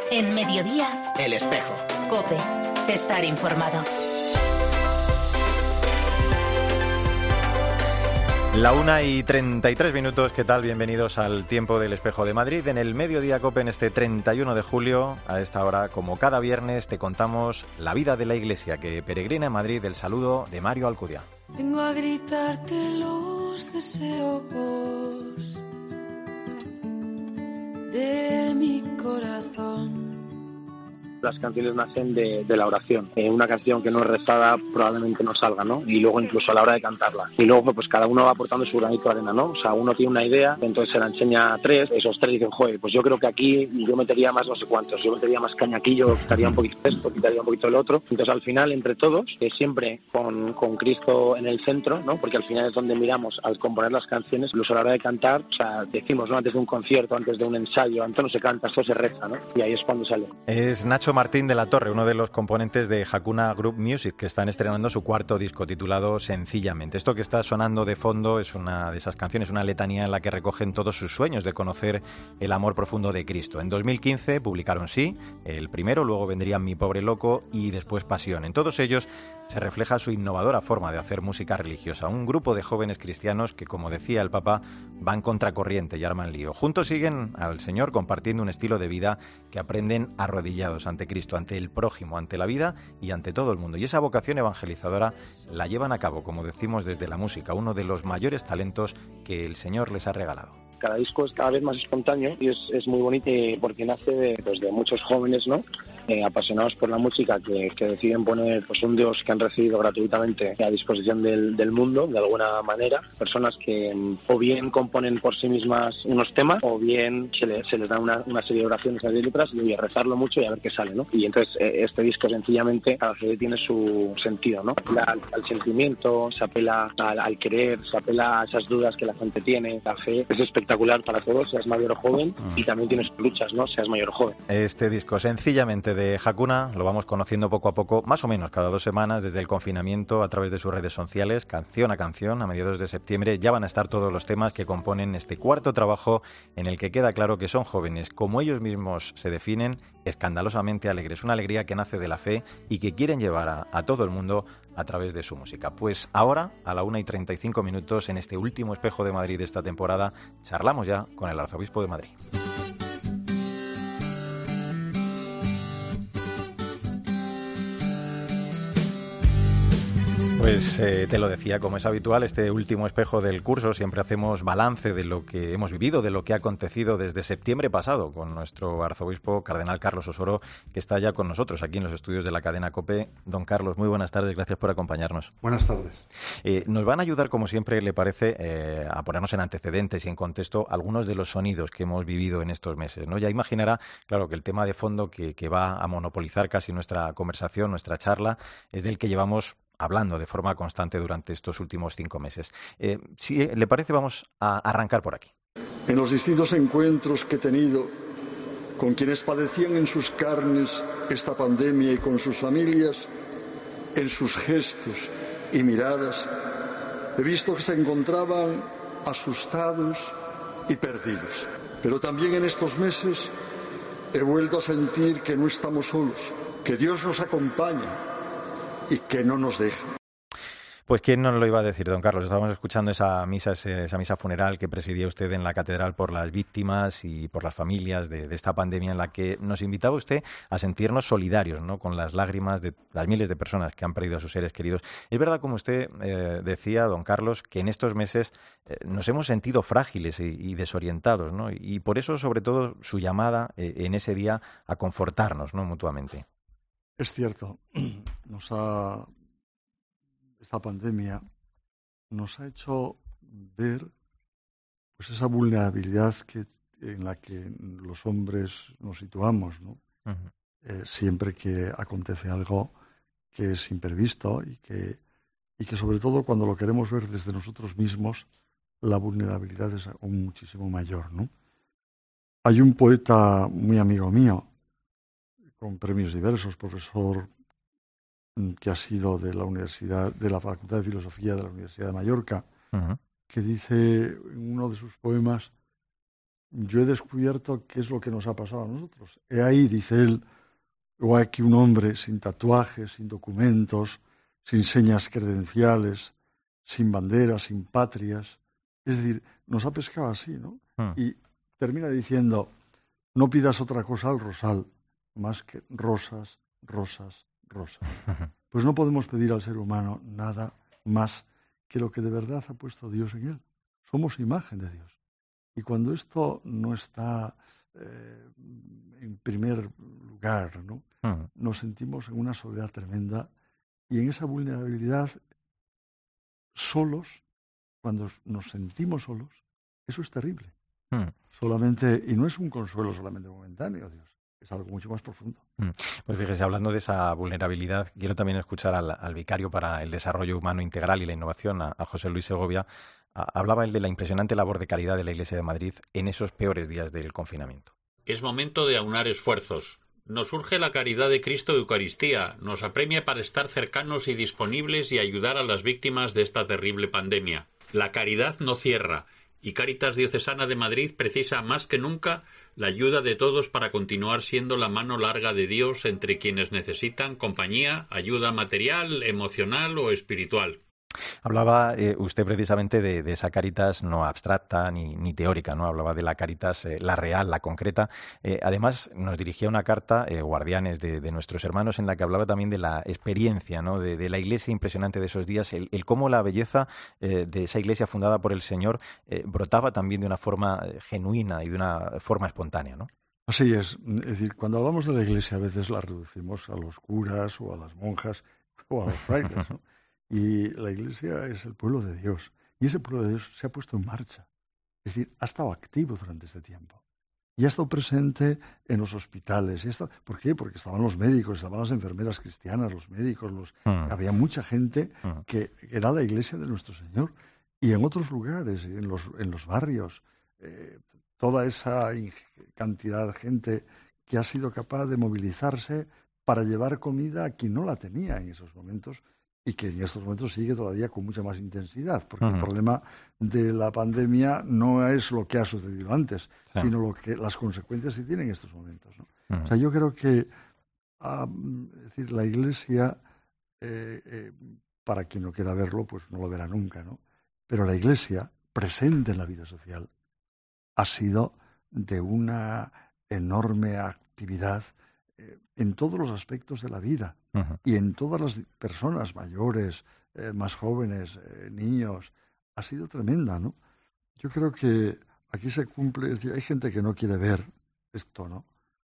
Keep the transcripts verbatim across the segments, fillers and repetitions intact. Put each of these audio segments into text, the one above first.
En Mediodía, El Espejo. COPE. Estar informado. La una y treinta y tres minutos, ¿qué tal? Bienvenidos al Tiempo del Espejo de Madrid. En el Mediodía COPE, en este treinta y uno de julio, a esta hora, como cada viernes, te contamos la vida de la Iglesia que peregrina en Madrid. El saludo de Mario Alcudia. Vengo a gritarte los deseos de mi corazón. Las canciones nacen de, de la oración. Eh, una canción que no es rezada probablemente no salga, ¿no? Y luego incluso a la hora de cantarla. Y luego pues cada uno va aportando su granito de arena, ¿no? O sea, uno tiene una idea, entonces se la enseña a tres, esos tres dicen, joder, pues yo creo que aquí yo metería más no sé cuántos, yo metería más caña aquí, yo quitaría un poquito esto, quitaría un poquito el otro. Entonces al final, entre todos, que siempre con, con Cristo en el centro, ¿no? Porque al final es donde miramos al componer las canciones, incluso a la hora de cantar, o sea, decimos, ¿no? Antes de un concierto, antes de un ensayo, antes no se canta, esto se reza, ¿no? Y ahí es cuando sale. Es Nacho Martín de la Torre, uno de los componentes de Hakuna Group Music, que están estrenando su cuarto disco titulado Sencillamente. Esto que está sonando de fondo es una de esas canciones, una letanía en la que recogen todos sus sueños de conocer el amor profundo de Cristo. En dos mil quince publicaron Sí, el primero, luego vendrían Mi Pobre Loco y después Pasión. En todos ellos se refleja su innovadora forma de hacer música religiosa. Un grupo de jóvenes cristianos que, como decía el Papa, van contracorriente y arman lío. Juntos siguen al Señor compartiendo un estilo de vida que aprenden arrodillados ante Cristo, ante el prójimo, ante la vida y ante todo el mundo. Y esa vocación evangelizadora la llevan a cabo, como decimos, desde la música, uno de los mayores talentos que el Señor les ha regalado. Cada disco es cada vez más espontáneo y es, es muy bonito porque nace de, pues, de muchos jóvenes, ¿no? Eh, apasionados por la música que, que deciden poner pues, un Dios que han recibido gratuitamente a disposición del, del mundo, de alguna manera. Personas que o bien componen por sí mismas unos temas o bien se, le, se les da una, una serie de oraciones a letras y a rezarlo mucho y a ver qué sale, ¿no? Y entonces eh, este disco sencillamente cada fe tiene su sentido, ¿no? Apela al, al sentimiento, se apela al, al querer, se apela a esas dudas que la gente tiene. La fe es espectacular para todos, seas mayor o joven, y también tienes luchas, ¿no? Seas mayor o joven. Este disco sencillamente de Hakuna lo vamos conociendo poco a poco, más o menos cada dos semanas desde el confinamiento a través de sus redes sociales, canción a canción. A mediados de septiembre ya van a estar todos los temas que componen este cuarto trabajo en el que queda claro que son jóvenes, como ellos mismos se definen, escandalosamente alegres. Una alegría que nace de la fe y que quieren llevar a, a todo el mundo a través de su música. Pues ahora, a la una y treinta y cinco minutos, en este último Espejo de Madrid de esta temporada, charlamos ya con el Arzobispo de Madrid. Pues eh, te lo decía, como es habitual, este último espejo del curso siempre hacemos balance de lo que hemos vivido, de lo que ha acontecido desde septiembre pasado con nuestro arzobispo cardenal Carlos Osoro, que está ya con nosotros aquí en los estudios de la cadena COPE. Don Carlos, muy buenas tardes, gracias por acompañarnos. Buenas tardes. Eh, nos van a ayudar, como siempre le parece, eh, a ponernos en antecedentes y en contexto algunos de los sonidos que hemos vivido en estos meses, ¿no? Ya imaginará, claro, que el tema de fondo que, que va a monopolizar casi nuestra conversación, nuestra charla, es del que llevamos hablando de forma constante durante estos últimos cinco meses. Eh, si le parece, vamos a arrancar por aquí. En los distintos encuentros que he tenido con quienes padecían en sus carnes esta pandemia y con sus familias, en sus gestos y miradas, he visto que se encontraban asustados y perdidos. Pero también en estos meses he vuelto a sentir que no estamos solos, que Dios nos acompaña y que no nos deja. Pues quién nos lo iba a decir, don Carlos. Estábamos escuchando esa misa, esa misa funeral que presidía usted en la catedral por las víctimas y por las familias de, de esta pandemia, en la que nos invitaba usted a sentirnos solidarios, ¿no?, con las lágrimas de las miles de personas que han perdido a sus seres queridos. Es verdad, como usted eh, decía, don Carlos, que en estos meses eh, nos hemos sentido frágiles y, y desorientados, ¿no? Y por eso, sobre todo, su llamada eh, en ese día a confortarnos, ¿no?, mutuamente. Es cierto, nos ha, esta pandemia nos ha hecho ver pues esa vulnerabilidad que, en la que los hombres nos situamos, ¿no? Uh-huh. Eh, siempre que acontece algo que es imprevisto y que, y que sobre todo cuando lo queremos ver desde nosotros mismos, la vulnerabilidad es aún muchísimo mayor, ¿no? Hay un poeta muy amigo mío, con premios diversos, profesor que ha sido de la Universidad, de la Facultad de Filosofía de la Universidad de Mallorca, uh-huh. que dice en uno de sus poemas yo he descubierto qué es lo que nos ha pasado a nosotros. He ahí, dice él, o aquí un hombre sin tatuajes, sin documentos, sin señas credenciales, sin banderas, sin patrias. Es decir, nos ha pescado así, ¿no? Mm. Y termina diciendo, no pidas otra cosa al rosal, más que rosas, rosas, rosas. Pues no podemos pedir al ser humano nada más que lo que de verdad ha puesto Dios en él. Somos imagen de Dios. Y cuando esto no está eh, en primer lugar, ¿no? Uh-huh. Nos sentimos en una soledad tremenda y en esa vulnerabilidad solos, cuando nos sentimos solos, eso es terrible. Uh-huh. Solamente, y no es un consuelo solamente momentáneo, Dios, es algo mucho más profundo. Uh-huh. Pues fíjese, hablando de esa vulnerabilidad, quiero también escuchar al, al vicario para el Desarrollo Humano Integral y la Innovación, a, a José Luis Segovia. Hablaba él de la impresionante labor de caridad de la Iglesia de Madrid en esos peores días del confinamiento. Es momento de aunar esfuerzos. Nos urge la caridad de Cristo de Eucaristía, nos apremia para estar cercanos y disponibles y ayudar a las víctimas de esta terrible pandemia. La caridad no cierra, y Cáritas Diocesana de Madrid precisa más que nunca la ayuda de todos para continuar siendo la mano larga de Dios entre quienes necesitan compañía, ayuda material, emocional o espiritual. Hablaba eh, usted precisamente de, de esa Cáritas no abstracta ni, ni teórica, ¿no? Hablaba de la Cáritas, eh, la real, la concreta. Eh, además, nos dirigía una carta, eh, Guardianes de, de nuestros hermanos, en la que hablaba también de la experiencia, ¿no? de, de la Iglesia impresionante de esos días, el, el cómo la belleza eh, de esa Iglesia fundada por el Señor eh, brotaba también de una forma genuina y de una forma espontánea, ¿no? Así es. Es decir, cuando hablamos de la Iglesia a veces la reducimos a los curas o a las monjas o a los frailes, ¿no? Y la Iglesia es el pueblo de Dios. Y ese pueblo de Dios se ha puesto en marcha. Es decir, ha estado activo durante este tiempo. Y ha estado presente en los hospitales. Y ha estado... ¿Por qué? Porque estaban los médicos, estaban las enfermeras cristianas, los médicos. Los... Mm. Había mucha gente mm. que era la Iglesia de nuestro Señor. Y en otros lugares, en los, en los barrios, eh, toda esa cantidad de gente que ha sido capaz de movilizarse para llevar comida a quien no la tenía en esos momentos. Y que en estos momentos sigue todavía con mucha más intensidad, porque uh-huh. el problema de la pandemia no es lo que ha sucedido antes, sí. sino lo que las consecuencias que tienen en estos momentos, ¿no? Uh-huh. O sea, yo creo que um, es decir, la Iglesia, eh, eh, para quien no quiera verlo, pues no lo verá nunca, ¿no? Pero la Iglesia, presente en la vida social, ha sido de una enorme actividad eh, en todos los aspectos de la vida. Uh-huh. Y en todas las personas mayores, eh, más jóvenes, eh, niños, ha sido tremenda, ¿no? Yo creo que aquí se cumple, es decir, hay gente que no quiere ver esto, ¿no?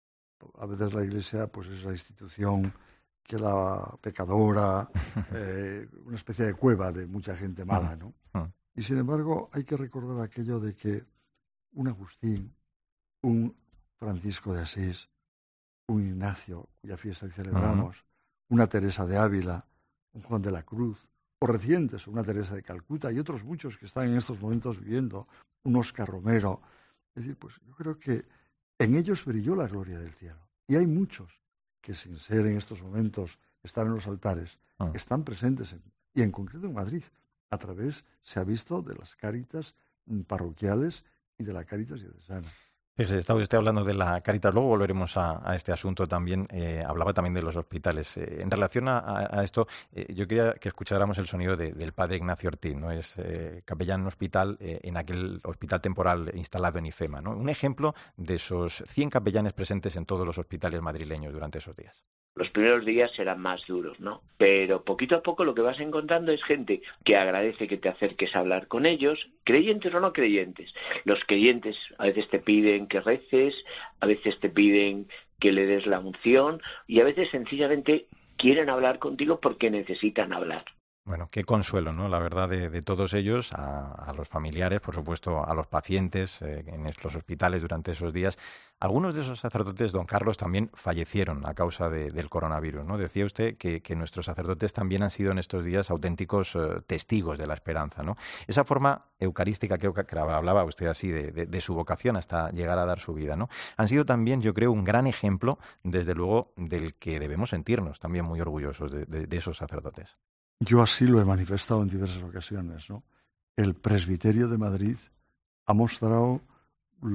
A veces la Iglesia pues es la institución que la pecadora, eh, una especie de cueva de mucha gente mala, ¿no? Uh-huh. Y sin embargo hay que recordar aquello de que un Agustín, un Francisco de Asís, un Ignacio, cuya fiesta hoy celebramos, uh-huh. una Teresa de Ávila, un Juan de la Cruz, o recientes, una Teresa de Calcuta y otros muchos que están en estos momentos viviendo, un Óscar Romero. Es decir, pues yo creo que en ellos brilló la gloria del cielo. Y hay muchos que sin ser en estos momentos estar en los altares, ah. están presentes, en, y en concreto en Madrid, a través, se ha visto, de las Cáritas parroquiales y de la Cáritas diocesana. Pues está usted hablando de la Cáritas, luego volveremos a, a este asunto también. Eh, hablaba también de los hospitales. Eh, en relación a, a esto, eh, yo quería que escucháramos el sonido de, del padre Ignacio Ortiz, ¿no? Es eh, capellán en hospital, eh, en aquel hospital temporal instalado en IFEMA, ¿no? Un ejemplo de esos cien capellanes presentes en todos los hospitales madrileños durante esos días. Los primeros días serán más duros, ¿no? Pero poquito a poco lo que vas encontrando es gente que agradece que te acerques a hablar con ellos, creyentes o no creyentes. Los creyentes a veces te piden que reces, a veces te piden que le des la unción y a veces sencillamente quieren hablar contigo porque necesitan hablar. Bueno, qué consuelo, ¿no? La verdad, de, de todos ellos, a, a los familiares, por supuesto, a los pacientes eh, en los hospitales durante esos días. Algunos de esos sacerdotes, don Carlos, también fallecieron a causa de, del coronavirus, ¿no? Decía usted que, que nuestros sacerdotes también han sido en estos días auténticos eh, testigos de la esperanza, ¿no? Esa forma eucarística, creo que hablaba usted así, de, de, de su vocación hasta llegar a dar su vida, ¿no? Han sido también, yo creo, un gran ejemplo, desde luego, del que debemos sentirnos también muy orgullosos de, de, de esos sacerdotes. Yo así lo he manifestado en diversas ocasiones, ¿no? El presbiterio de Madrid ha mostrado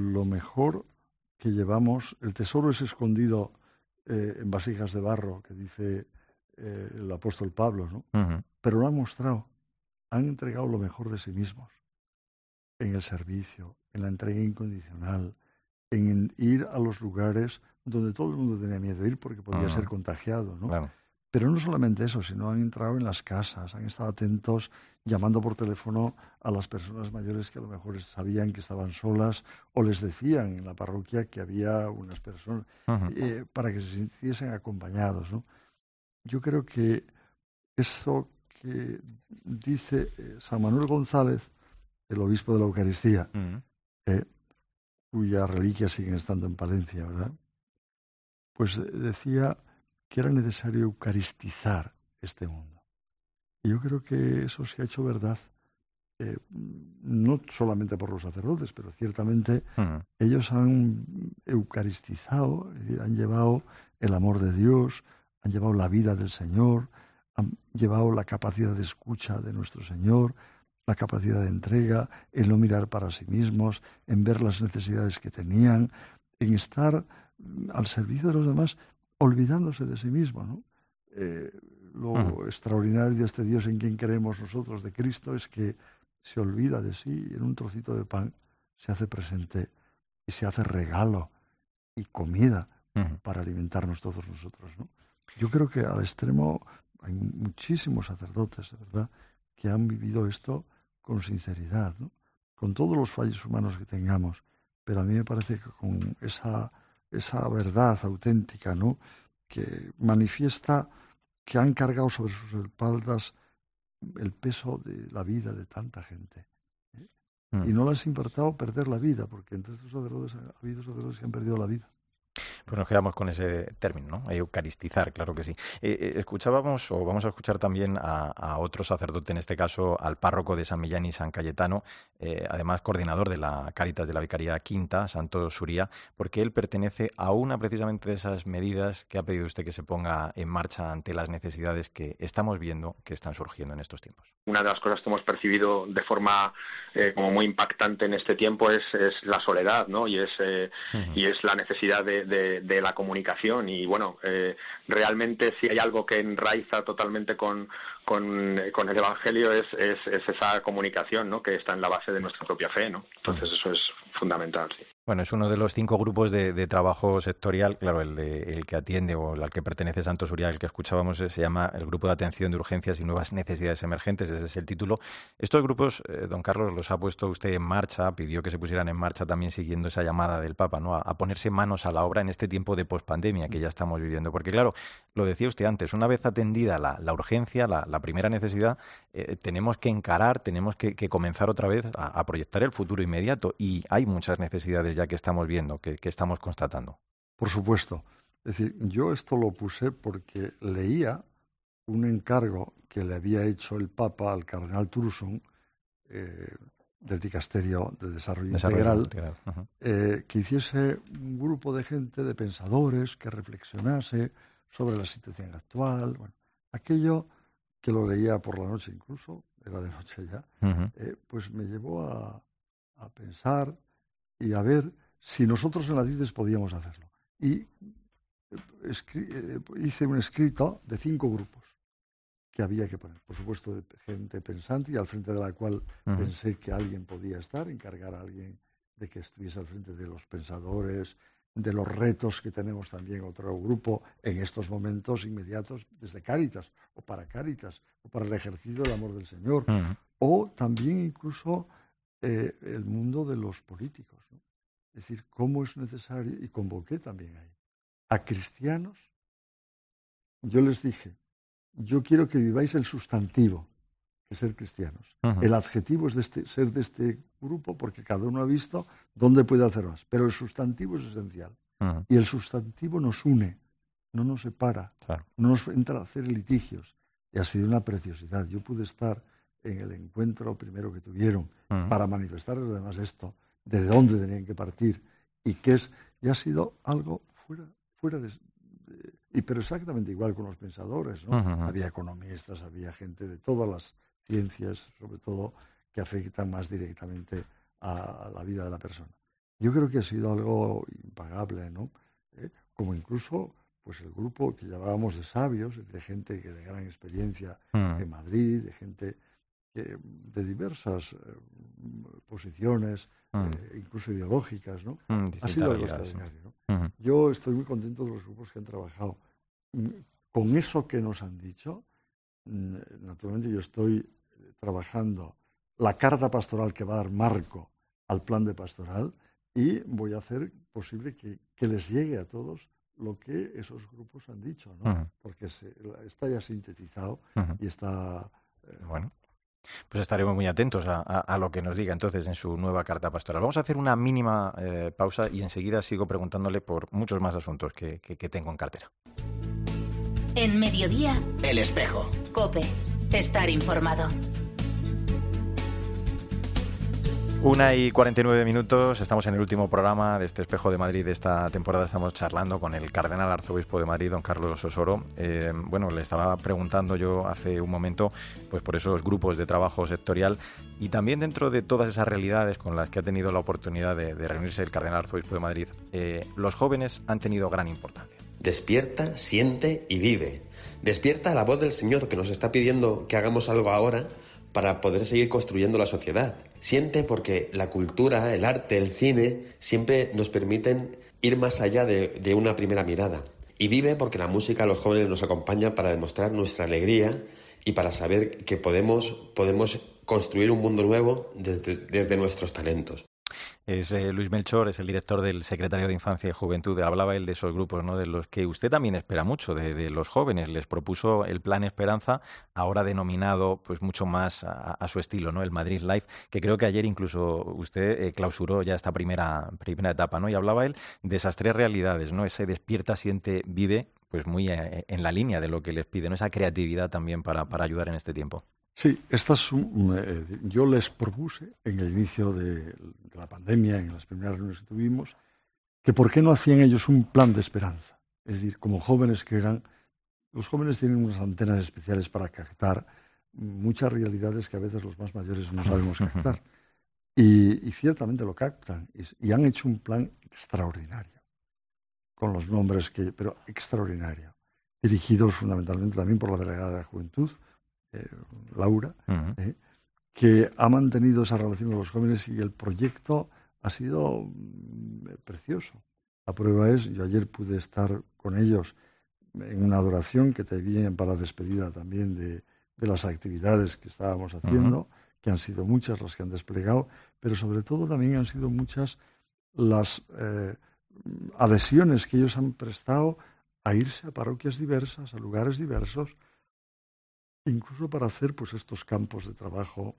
lo mejor que llevamos, el tesoro es escondido eh, en vasijas de barro, que dice eh, el apóstol Pablo, ¿no? Uh-huh. Pero lo han mostrado, han entregado lo mejor de sí mismos en el servicio, en la entrega incondicional, en ir a los lugares donde todo el mundo tenía miedo de ir porque podía uh-huh. ser contagiado, ¿no? Claro. Pero no solamente eso, sino han entrado en las casas, han estado atentos, llamando por teléfono a las personas mayores que a lo mejor sabían que estaban solas o les decían en la parroquia que había unas personas uh-huh. eh, para que se sintiesen acompañados, ¿no? Yo creo que eso que dice eh, San Manuel González, el obispo de la Eucaristía, uh-huh. eh, cuyas reliquias siguen estando en Palencia, ¿verdad? Pues decía que era necesario eucaristizar este mundo. Y yo creo que eso se ha hecho verdad, eh, no solamente por los sacerdotes, pero ciertamente uh-huh. ellos han eucaristizado, es decir, han llevado el amor de Dios, han llevado la vida del Señor, han llevado la capacidad de escucha de nuestro Señor, la capacidad de entrega, en no mirar para sí mismos, en ver las necesidades que tenían, en estar al servicio de los demás, olvidándose de sí mismo, ¿no? Eh, lo uh-huh. extraordinario de este Dios en quien creemos nosotros, de Cristo, es que se olvida de sí y en un trocito de pan se hace presente y se hace regalo y comida uh-huh. para alimentarnos todos nosotros, ¿no? Yo creo que al extremo hay muchísimos sacerdotes, de verdad, que han vivido esto con sinceridad, ¿no? Con todos los fallos humanos que tengamos, pero a mí me parece que con esa... esa verdad auténtica, ¿no?, que manifiesta que han cargado sobre sus espaldas el peso de la vida de tanta gente. ¿eh? Mm. Y no les ha importado perder la vida, porque entre estos sacerdotes ha habido sacerdotes que han perdido la vida. Pues nos quedamos con ese término, ¿no? Eucaristizar, claro que sí. Eh, eh, escuchábamos, o vamos a escuchar también a, a otro sacerdote, en este caso al párroco de San Millán y San Cayetano, eh, además coordinador de la Cáritas de la Vicaría Quinta, Santo Suría, porque él pertenece a una precisamente de esas medidas que ha pedido usted que se ponga en marcha ante las necesidades que estamos viendo que están surgiendo en estos tiempos. Una de las cosas que hemos percibido de forma eh, como muy impactante en este tiempo es, es la soledad, ¿no? Y es, eh, uh-huh. y es la necesidad de, de, de la comunicación. Y bueno, eh, realmente si hay algo que enraiza totalmente con, con, con el Evangelio es, es, es esa comunicación, ¿no?, que está en la base de nuestra propia fe, ¿no? Entonces eso es fundamental, sí. Bueno, es uno de los cinco grupos de, de trabajo sectorial, claro, el, de, el que atiende o al que pertenece Santo Suría, el que escuchábamos, se llama el Grupo de Atención de Urgencias y Nuevas Necesidades Emergentes, ese es el título. Estos grupos, eh, don Carlos, los ha puesto usted en marcha, pidió que se pusieran en marcha también siguiendo esa llamada del Papa, ¿no?, a, a ponerse manos a la obra en este tiempo de pospandemia que ya estamos viviendo. Porque claro, lo decía usted antes, una vez atendida la, la urgencia, la, la primera necesidad, eh, tenemos que encarar, tenemos que, que comenzar otra vez a, a proyectar el futuro inmediato, y hay muchas necesidades ya que estamos viendo, que, que estamos constatando. Por supuesto. Es decir, yo esto lo puse porque leía un encargo que le había hecho el Papa al cardenal Turson, eh, del Dicasterio de Desarrollo, Desarrollo Integral, integral. Uh-huh. eh, que hiciese un grupo de gente, de pensadores, que reflexionase sobre la situación actual. Bueno, aquello que lo leía por la noche incluso, era de noche ya, uh-huh. eh, pues me llevó a, a pensar y a ver si nosotros en la diócesis podíamos hacerlo. Y escri- hice un escrito de cinco grupos que había que poner. Por supuesto, de gente pensante y al frente de la cual uh-huh. pensé que alguien podía estar, encargar a alguien de que estuviese al frente de los pensadores, de los retos que tenemos también otro grupo en estos momentos inmediatos desde Cáritas, o para Cáritas, o para el ejercicio del amor del Señor, uh-huh. o también incluso eh, el mundo de los políticos, ¿no? Es decir, cómo es necesario, y convoqué también ahí a cristianos. Yo les dije, yo quiero que viváis el sustantivo, que es ser cristianos. Uh-huh. El adjetivo es de este, ser de este grupo, porque cada uno ha visto dónde puede hacer más. Pero el sustantivo es esencial. Uh-huh. Y el sustantivo nos une, no nos separa, claro. no nos entra a hacer litigios. Y ha sido una preciosidad. Yo pude estar en el encuentro primero que tuvieron uh-huh. para manifestarles además esto, de dónde tenían que partir y qué es, y ha sido algo fuera, fuera de, de y pero exactamente igual con los pensadores, ¿no? Uh-huh. Había economistas, había gente de todas las ciencias, sobre todo, que afectan más directamente a, a la vida de la persona. yo creo que ha sido algo impagable, ¿no? ¿Eh? Como incluso pues el grupo que llamábamos de sabios, de gente que de gran experiencia mm. en Madrid, de gente que, de diversas eh, posiciones, mm. eh, incluso ideológicas, ¿no? Mm, ha sido algo extraordinario, ¿no? Mm-hmm. Yo estoy muy contento de los grupos que han trabajado. Con eso que nos han dicho, naturalmente yo estoy trabajando la carta pastoral que va a dar marco al plan de pastoral y voy a hacer posible que, que les llegue a todos lo que esos grupos han dicho, ¿no? Uh-huh. Porque se, está ya sintetizado uh-huh. y está... Eh, bueno, pues estaremos muy atentos a, a, a lo que nos diga entonces en su nueva carta pastoral. Vamos a hacer una mínima eh, pausa y enseguida sigo preguntándole por muchos más asuntos que, que, que tengo en cartera. En Mediodía, El Espejo. COPE. Estar informado. Una y cuarenta y nueve minutos, estamos en el último programa de este Espejo de Madrid de esta temporada. Estamos charlando con el cardenal arzobispo de Madrid, don Carlos Osoro. Eh, bueno, le estaba preguntando yo hace un momento pues por esos grupos de trabajo sectorial y también dentro de todas esas realidades con las que ha tenido la oportunidad de, de reunirse el cardenal arzobispo de Madrid, eh, los jóvenes han tenido gran importancia. Despierta, siente y vive. Despierta la voz del Señor que nos está pidiendo que hagamos algo ahora para poder seguir construyendo la sociedad. Siente porque la cultura, el arte, el cine siempre nos permiten ir más allá de, de una primera mirada. Y vive porque la música a los jóvenes nos acompaña para demostrar nuestra alegría y para saber que podemos, podemos construir un mundo nuevo desde, desde nuestros talentos. Es eh, Luis Melchor, es el director del Secretario de Infancia y Juventud. Hablaba él de esos grupos, ¿no?, de los que usted también espera mucho, de, de los jóvenes. Les propuso el Plan Esperanza, ahora denominado pues mucho más a, a su estilo, ¿no?, el Madrid Life, que creo que ayer incluso usted eh, clausuró ya esta primera, primera etapa, ¿no? Y hablaba él de esas tres realidades, ¿no? Ese despierta, siente, vive, pues muy eh, en la línea de lo que les pide, ¿no? Esa creatividad también para, para ayudar en este tiempo. Sí, estas, eh, yo les propuse en el inicio de, de la pandemia, en las primeras reuniones que tuvimos, que por qué no hacían ellos un plan de esperanza. Es decir, como jóvenes que eran, los jóvenes tienen unas antenas especiales para captar muchas realidades que a veces los más mayores no sabemos captar. Y, y ciertamente lo captan. Y, y han hecho un plan extraordinario, con los nombres que, pero extraordinario, dirigidos fundamentalmente también por la delegada de la Juventud, Eh, Laura, uh-huh. eh, que ha mantenido esa relación con los jóvenes y el proyecto ha sido mm, precioso. La prueba es, yo ayer pude estar con ellos en una adoración que te vienen para despedida también de, de las actividades que estábamos haciendo, uh-huh. que han sido muchas las que han desplegado, pero sobre todo también han sido muchas las eh, adhesiones que ellos han prestado a irse a parroquias diversas, a lugares diversos, incluso para hacer pues estos campos de trabajo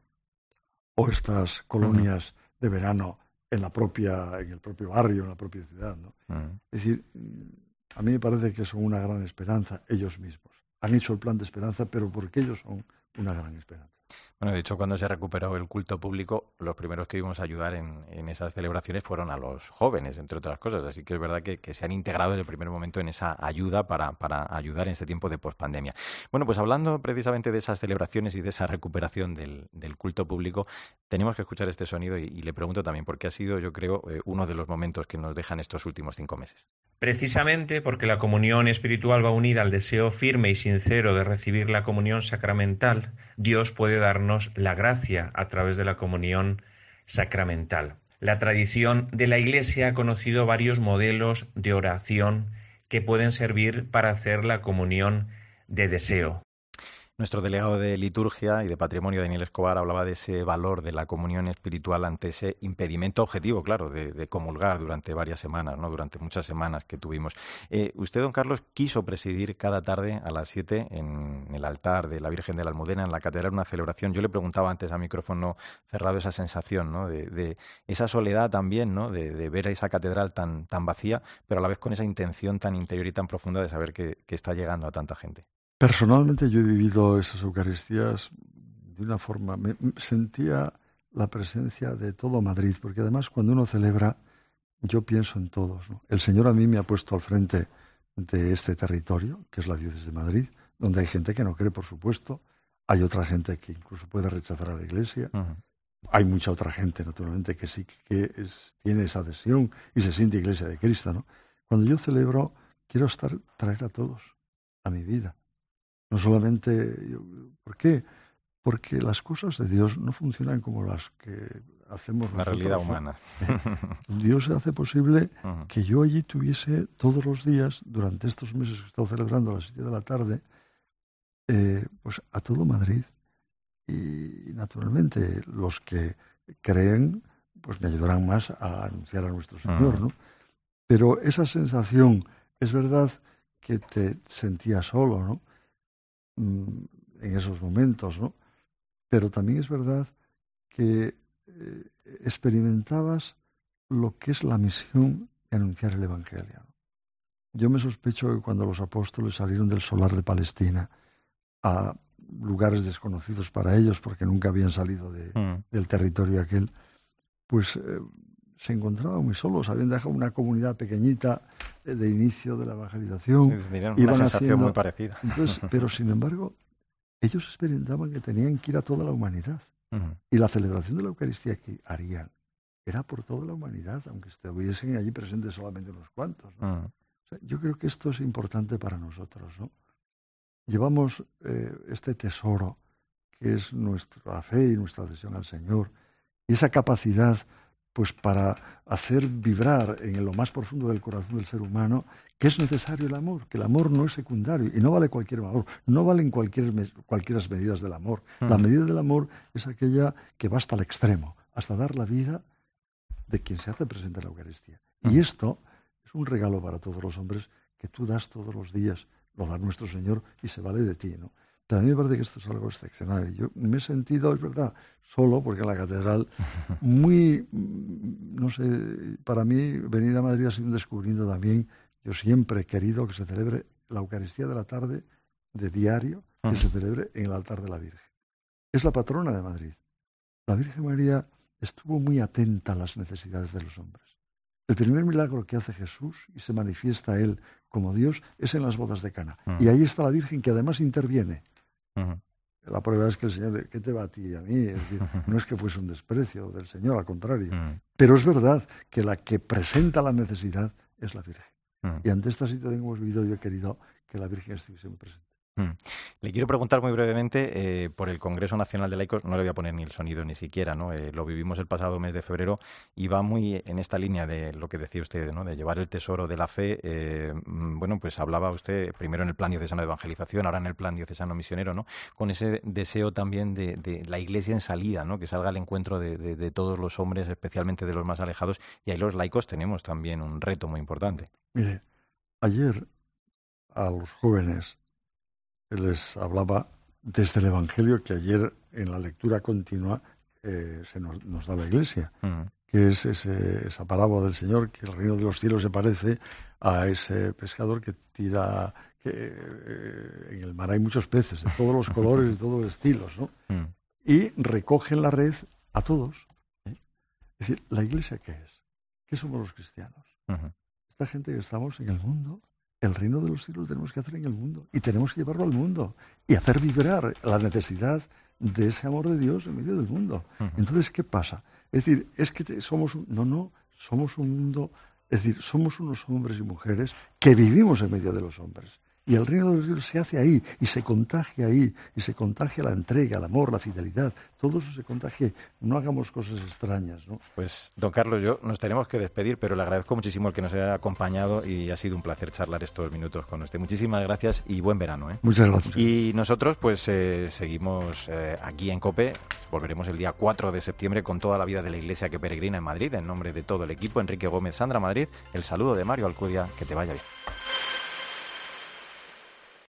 o estas colonias uh-huh. de verano en la propia, en el propio barrio, en la propia ciudad, ¿no? Uh-huh. Es decir, a mí me parece que son una gran esperanza ellos mismos. Han hecho el plan de esperanza, pero porque ellos son una gran esperanza. Bueno, de hecho, cuando se recuperó el culto público, los primeros que vimos a ayudar en, en esas celebraciones fueron a los jóvenes, entre otras cosas. Así que es verdad que, que se han integrado desde el primer momento en esa ayuda para, para ayudar en este tiempo de pospandemia. Bueno, pues hablando precisamente de esas celebraciones y de esa recuperación del, del culto público, tenemos que escuchar este sonido y, y le pregunto también, porque ha sido, yo creo, eh, uno de los momentos que nos dejan estos últimos cinco meses. Precisamente porque la comunión espiritual va unida al deseo firme y sincero de recibir la comunión sacramental, Dios puede darnos la gracia a través de la comunión sacramental. La tradición de la Iglesia ha conocido varios modelos de oración que pueden servir para hacer la comunión de deseo. Nuestro delegado de Liturgia y de Patrimonio, Daniel Escobar, hablaba de ese valor de la comunión espiritual ante ese impedimento objetivo, claro, de, de comulgar durante varias semanas, ¿no? Durante muchas semanas que tuvimos. Eh, usted, don Carlos, quiso presidir cada tarde a las siete en el altar de la Virgen de la Almudena, en la catedral, una celebración. Yo le preguntaba antes a micrófono cerrado esa sensación, ¿no?, de, de esa soledad también, ¿no?, de, de ver a esa catedral tan, tan vacía, pero a la vez con esa intención tan interior y tan profunda de saber que, que está llegando a tanta gente. Personalmente yo he vivido esas Eucaristías de una forma, me, sentía la presencia de todo Madrid, porque además cuando uno celebra, yo pienso en todos, ¿no? El Señor a mí me ha puesto al frente de este territorio, que es la diócesis de Madrid, donde hay gente que no cree, por supuesto, hay otra gente que incluso puede rechazar a la Iglesia, uh-huh. Hay mucha otra gente, naturalmente, que sí que es, tiene esa adhesión y se siente Iglesia de Cristo, ¿no? Cuando yo celebro, quiero estar, traer a todos a mi vida. No solamente... Yo, ¿por qué? Porque las cosas de Dios no funcionan como las que hacemos nosotros. La realidad humana. Dios hace posible uh-huh. que yo allí tuviese todos los días, durante estos meses que he estado celebrando a las siete de la tarde, eh, pues a todo Madrid. Y naturalmente los que creen pues me ayudarán más a anunciar a nuestro Señor, uh-huh. ¿no? Pero esa sensación, es verdad que te sentías solo, ¿no? En esos momentos, ¿no? Pero también es verdad que eh, experimentabas lo que es la misión de anunciar el Evangelio. Yo me sospecho que cuando los apóstoles salieron del solar de Palestina a lugares desconocidos para ellos, porque nunca habían salido de, mm. del territorio aquel, pues eh, se encontraban muy solos, habían dejado una comunidad pequeñita eh, de inicio de la evangelización. Sí, una sensación haciendo... muy parecida. Entonces, pero sin embargo, ellos experimentaban que tenían que ir a toda la humanidad. Uh-huh. Y la celebración de la Eucaristía que harían era por toda la humanidad, aunque estuviesen allí presentes solamente unos cuantos, ¿no? Uh-huh. O sea, yo creo que esto es importante para nosotros, ¿no? Llevamos eh, este tesoro que es nuestra fe y nuestra adhesión al Señor, y esa capacidad pues para hacer vibrar en lo más profundo del corazón del ser humano que es necesario el amor, que el amor no es secundario y no vale cualquier amor, no valen cualquier, cualquiera medidas del amor. Mm. La medida del amor es aquella que va hasta el extremo, hasta dar la vida de quien se hace presente en la Eucaristía. Mm. Y esto es un regalo para todos los hombres que tú das todos los días, lo da nuestro Señor y se vale de ti, ¿no? Pero a mí me parece que esto es algo excepcional. Yo me he sentido, es verdad, solo, porque en la catedral, muy, no sé, para mí venir a Madrid ha sido un descubrimiento también. Yo siempre he querido que se celebre la Eucaristía de la tarde, de diario, que se celebre en el altar de la Virgen. Es la patrona de Madrid. La Virgen María estuvo muy atenta a las necesidades de los hombres. El primer milagro que hace Jesús y se manifiesta a Él como Dios es en las bodas de Cana. Uh-huh. Y ahí está la Virgen que además interviene. Uh-huh. La prueba es que el Señor, ¿qué te va a ti y a mí? Es decir, no es que fuese un desprecio del Señor, al contrario. Uh-huh. Pero es verdad que la que presenta la necesidad es la Virgen. Uh-huh. Y ante esta situación que hemos vivido, yo he querido que la Virgen estuviese muy presente. Hmm. Le quiero preguntar muy brevemente eh, por el Congreso Nacional de Laicos. No le voy a poner ni el sonido ni siquiera, ¿no? Eh, lo vivimos el pasado mes de febrero y va muy en esta línea de lo que decía usted, ¿no? De llevar el tesoro de la fe. Eh, bueno, pues hablaba usted primero en el plan diocesano de evangelización, ahora en el plan diocesano misionero, ¿no? Con ese deseo también de, de la Iglesia en salida, ¿no? Que salga al encuentro de, de, de todos los hombres, especialmente de los más alejados. Y ahí los laicos tenemos también un reto muy importante. Mire, ayer a los jóvenes les hablaba desde el Evangelio que ayer en la lectura continua eh, se nos, nos da la Iglesia, uh-huh. que es ese, esa parábola del Señor, que el reino de los cielos se parece a ese pescador que tira, que eh, en el mar hay muchos peces, de todos los colores y todos los estilos, ¿no? Uh-huh. Y recogen la red a todos. ¿eh? Es decir, ¿la Iglesia qué es? ¿Qué somos los cristianos? Uh-huh. Esta gente que estamos en el mundo. El reino de los cielos tenemos que hacer en el mundo y tenemos que llevarlo al mundo y hacer vibrar la necesidad de ese amor de Dios en medio del mundo. Uh-huh. Entonces, ¿qué pasa? Es decir, es que te, somos un, no, no, somos un mundo, es decir, somos unos hombres y mujeres que vivimos en medio de los hombres. Y el reino de los cielos se hace ahí y se contagia ahí y se contagia la entrega, el amor, la fidelidad. Todo eso se contagia. No hagamos cosas extrañas, ¿no? Pues, don Carlos, yo nos tenemos que despedir, pero le agradezco muchísimo el que nos haya acompañado y ha sido un placer charlar estos minutos con usted. Muchísimas gracias y buen verano, ¿eh? Muchas gracias. Y nosotros, pues, eh, seguimos eh, aquí en COPE. Volveremos el día cuatro de septiembre con toda la vida de la Iglesia que peregrina en Madrid. En nombre de todo el equipo, Enrique Gómez, Sandra Madrid, el saludo de Mario Alcudia. Que te vaya bien.